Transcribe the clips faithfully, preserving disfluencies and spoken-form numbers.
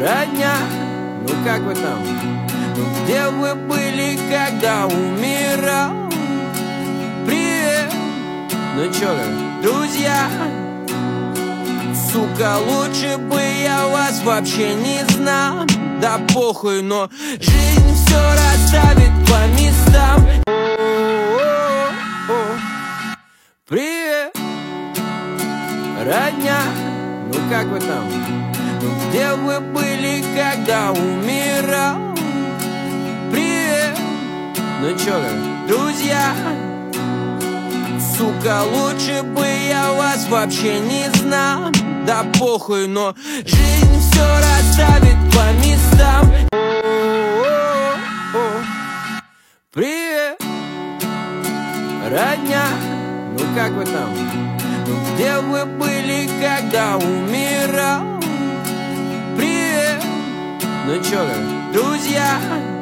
Родня, ну как вы там? Где вы были, когда умирал? Привет, ну чё как, друзья? Сука, лучше бы я вас вообще не знал. Да похуй, но жизнь все расставит по местам. О-о-о. Привет, родня, ну как вы там? Где вы были, когда умирал? Привет, ну чё как, друзья? Сука, лучше бы я вас вообще не знал. Да похуй, но жизнь все расставит по местам. О-о-о. Привет, родня, ну как вы там? Где вы были, когда умирал? Привет, ну чё как, друзья?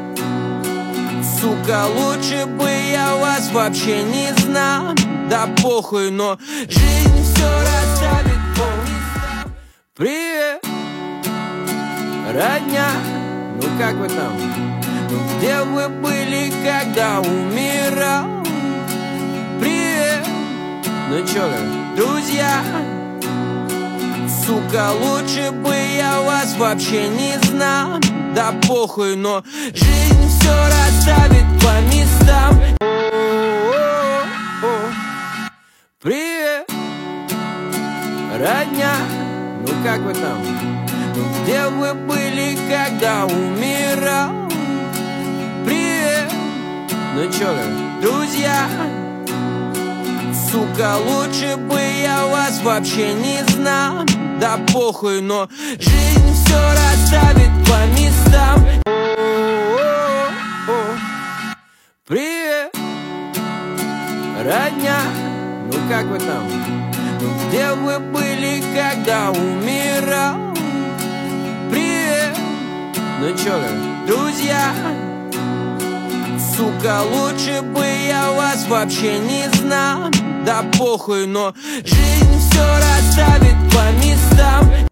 Сука, лучше бы я вас вообще не знал. Да похуй, но жизнь все расставит по местам. Привет, родня, ну как вы там? Где вы были, когда умирал? Привет, ну чё как, друзья? Сука, лучше бы я вас вообще не знал. Да похуй, но жизнь все расставит по местам. О-о-о. Привет, родня, ну как вы там? Где вы были, когда умирал? Привет, ну чё как, друзья? Сука, лучше бы я вас вообще не знал. Да похуй, но жизнь все расставит по местам. О-о-о. Привет, родня, ну как вы там? Где вы были, когда умирал? Привет, ну чё как, друзья? Сука, лучше бы я вас вообще не знал. Да похуй, но жизнь все расставит по местам.